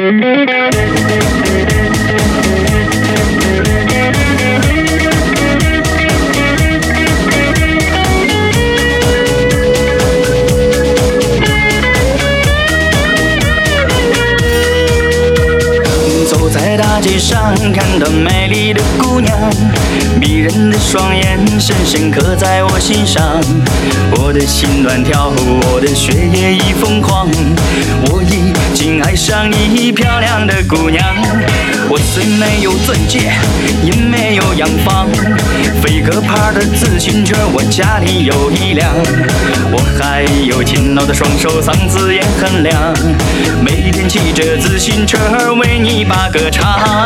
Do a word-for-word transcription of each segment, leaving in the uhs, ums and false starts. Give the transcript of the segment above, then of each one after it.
走在大街上，看到美丽的姑娘，迷人的双眼深深刻在我心上。我的心乱跳，我的血液已疯狂，我已经爱上你漂亮的姑娘。我虽没有钻戒，也没有洋房，飞鸽牌的自行车我家里有一辆，我还有勤劳的双手，嗓子也很亮，每天骑着自行车为你把歌唱。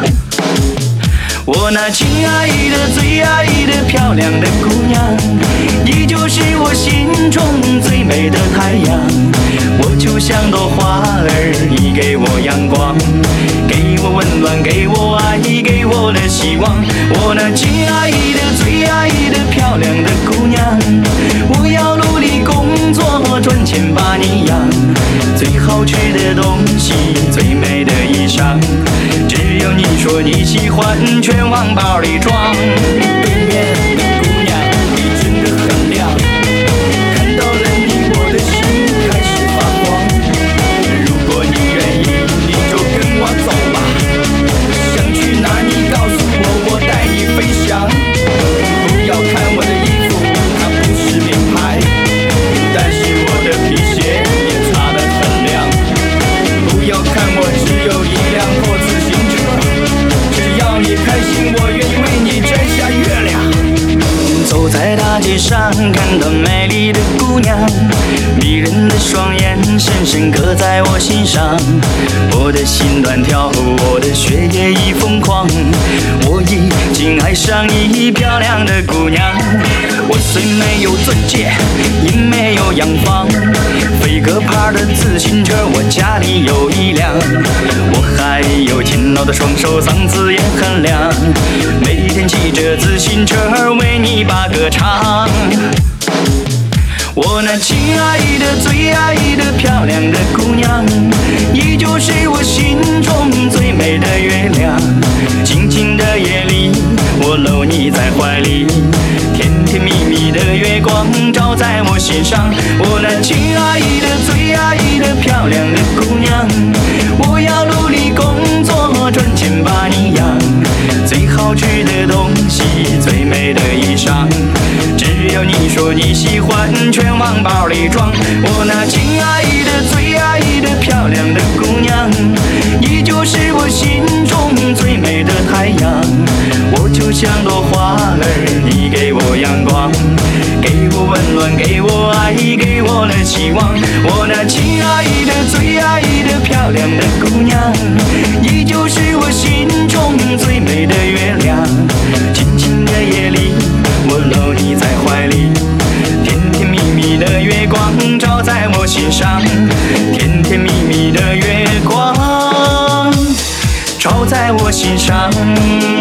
我那亲爱的最爱的漂亮的姑娘，你就是我心中最美的太阳。我就像朵花儿，你给我阳光，给我温暖，给我爱，给我的希望。我那亲爱的最爱的漂亮的姑娘，我要努力工作赚钱把你养，最好吃的东西，最美的衣裳，只有你说你喜欢，全往包里装。对面的姑娘，你真的很亮，看到了你，我的心开始发光。如果你愿意，你就跟我走吧，想去哪儿你告诉我，我带你飞翔。不要看我的衣服，它不是名牌，但是我的皮鞋也擦得很亮。不要看我只有一辆破自行车，只要你开心，我愿意为你摘下月亮。走在大街上，看到美丽的姑娘，迷人的双眼深深刻在我心上。我的心乱跳，我的血液已疯狂，我已经爱上你漂亮的姑娘。我虽没有钻戒，也没有洋房，飞鸽牌的自行车我家里有一辆，我还有勤劳的双手，嗓子也很亮，每天骑着自行车为你把歌唱。我那亲爱的最爱的漂亮的姑娘，你就是我心中最美的月亮。静静的夜里，我搂你在怀里，甜甜蜜蜜的月光照在我心上。我那亲爱的最爱的漂亮的姑娘，我要努力工作赚钱把你养，最好吃的东西，最美的衣裳，只有你说你喜欢，全往包里装。我那亲爱的最爱的漂亮的姑娘，你就是我心中最美的太阳。我就像朵花儿，你给我阳光，给我温暖，给我爱，给我的希望。我那亲爱的最爱的漂亮的姑娘，你就是我心中最美的月亮。静静的夜里，我搂你在怀里，甜甜蜜蜜的月光照在我心上，甜甜蜜蜜的月光照在我心上。